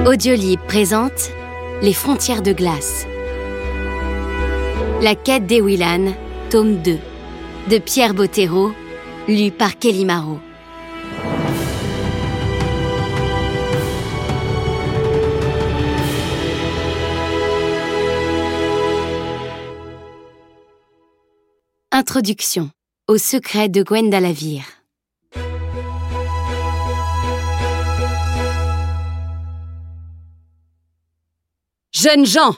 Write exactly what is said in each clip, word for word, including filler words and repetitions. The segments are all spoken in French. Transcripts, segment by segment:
Audiolib présente Les frontières de glace. La quête d'Ewillan, tome deux, de Pierre Bottero, lu par Kelly Marot. Introduction au secret de Gwendalavir. Jeunes gens!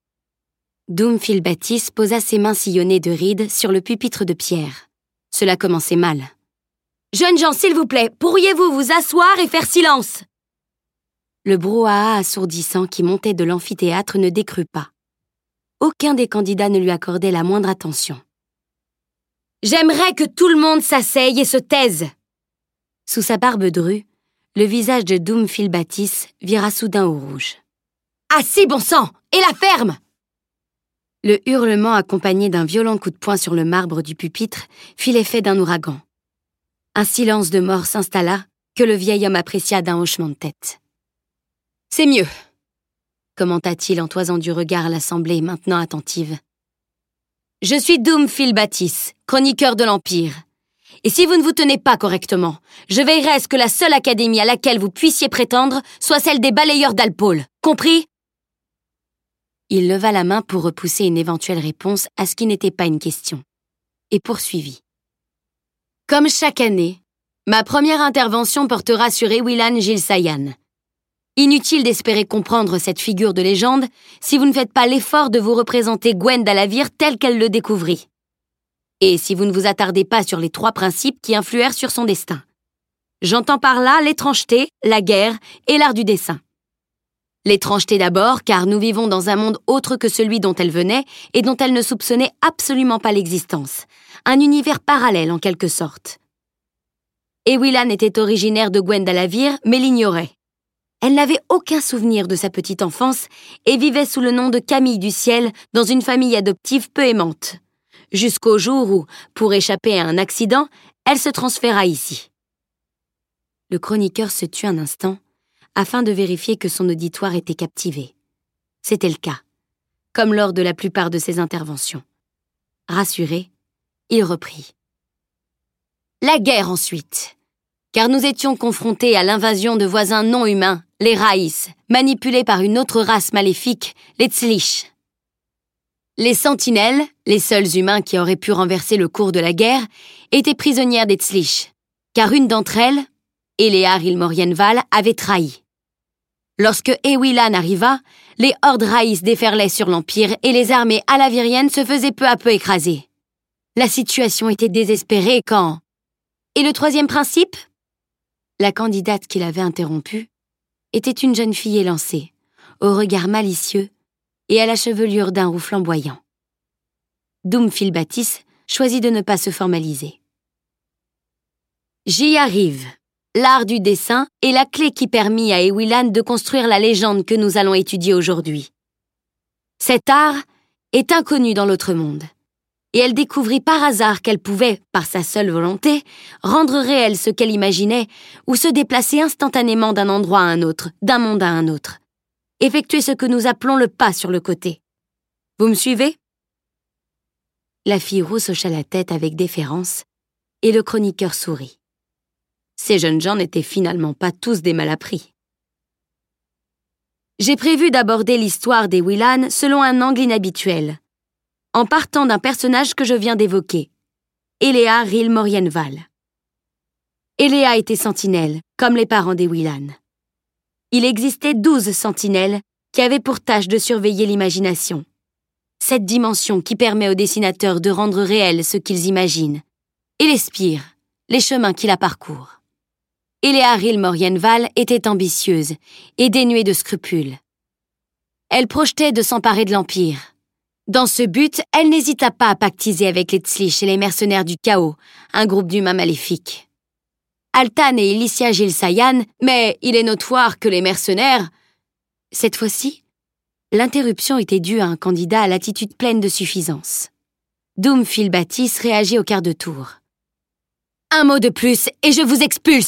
Doom Philbatis posa ses mains sillonnées de rides sur le pupitre de pierre. Cela commençait mal. Jeunes gens, s'il vous plaît, pourriez-vous vous asseoir et faire silence? Le brouhaha assourdissant qui montait de l'amphithéâtre ne décrut pas. Aucun des candidats ne lui accordait la moindre attention. J'aimerais que tout le monde s'asseye et se taise. Sous sa barbe drue, le visage de Doom Philbatis vira soudain au rouge. Assis, bon sang! Et la ferme! Le hurlement accompagné d'un violent coup de poing sur le marbre du pupitre fit l'effet d'un ouragan. Un silence de mort s'installa que le vieil homme apprécia d'un hochement de tête. « C'est mieux », commenta-t-il en toisant du regard l'assemblée maintenant attentive. « Je suis Doom Philbatis, chroniqueur de l'Empire. Et si vous ne vous tenez pas correctement, je veillerai à ce que la seule académie à laquelle vous puissiez prétendre soit celle des balayeurs d'Alpôle. Compris ?» Il leva la main pour repousser une éventuelle réponse à ce qui n'était pas une question, et poursuivit. « Comme chaque année, ma première intervention portera sur Ewillan Gilsayan. Inutile d'espérer comprendre cette figure de légende si vous ne faites pas l'effort de vous représenter Gwendalavir telle qu'elle le découvrit. Et si vous ne vous attardez pas sur les trois principes qui influèrent sur son destin. J'entends par là l'étrangeté, la guerre et l'art du dessin. L'étrangeté d'abord, car nous vivons dans un monde autre que celui dont elle venait et dont elle ne soupçonnait absolument pas l'existence. Un univers parallèle en quelque sorte. Ewillan était originaire de Gwendalavir, mais l'ignorait. Elle n'avait aucun souvenir de sa petite enfance et vivait sous le nom de Camille du Ciel dans une famille adoptive peu aimante. Jusqu'au jour où, pour échapper à un accident, elle se transféra ici. Le chroniqueur se tut un instant, afin de vérifier que son auditoire était captivé. C'était le cas, comme lors de la plupart de ses interventions. Rassuré, il reprit. La guerre ensuite, car nous étions confrontés à l'invasion de voisins non humains, les Raïs, manipulés par une autre race maléfique, les Tzlich. Les sentinelles, les seuls humains qui auraient pu renverser le cours de la guerre, étaient prisonnières des Tzlich, car une d'entre elles, Elear Ilmorienval, avait trahi. Lorsque Ewillan arriva, les hordes Raïs déferlaient sur l'Empire et les armées alaviriennes se faisaient peu à peu écraser. La situation était désespérée quand... Et le troisième principe? La candidate qui l'avait interrompue était une jeune fille élancée, au regard malicieux et à la chevelure d'un roux flamboyant. Doom Philbatis choisit de ne pas se formaliser. J'y arrive. L'art du dessin est la clé qui permit à Ewillan de construire la légende que nous allons étudier aujourd'hui. Cet art est inconnu dans l'autre monde, et elle découvrit par hasard qu'elle pouvait, par sa seule volonté, rendre réel ce qu'elle imaginait ou se déplacer instantanément d'un endroit à un autre, d'un monde à un autre. Effectuer ce que nous appelons le pas sur le côté. Vous me suivez? La fille rousse hocha la tête avec déférence, et le chroniqueur sourit. Ces jeunes gens n'étaient finalement pas tous des malappris. J'ai prévu d'aborder l'histoire d'Ewillan selon un angle inhabituel, en partant d'un personnage que je viens d'évoquer, Elear Ilmorienval. Elea était sentinelle, comme les parents d'Ewillan. Il existait douze sentinelles qui avaient pour tâche de surveiller l'imagination. Cette dimension qui permet aux dessinateurs de rendre réel ce qu'ils imaginent, et les spires, les chemins qui la parcourent. Elear Ilmorienval était ambitieuse et dénuée de scrupules. Elle projetait de s'emparer de l'Empire. Dans ce but, elle n'hésita pas à pactiser avec les Tzlich et les mercenaires du chaos, un groupe d'humains maléfiques. Altan et Ilicia Gilsayan, mais il est notoire que les mercenaires... Cette fois-ci, l'interruption était due à un candidat à l'attitude pleine de suffisance. Doom Philbatis réagit au quart de tour. « Un mot de plus et je vous expulse !»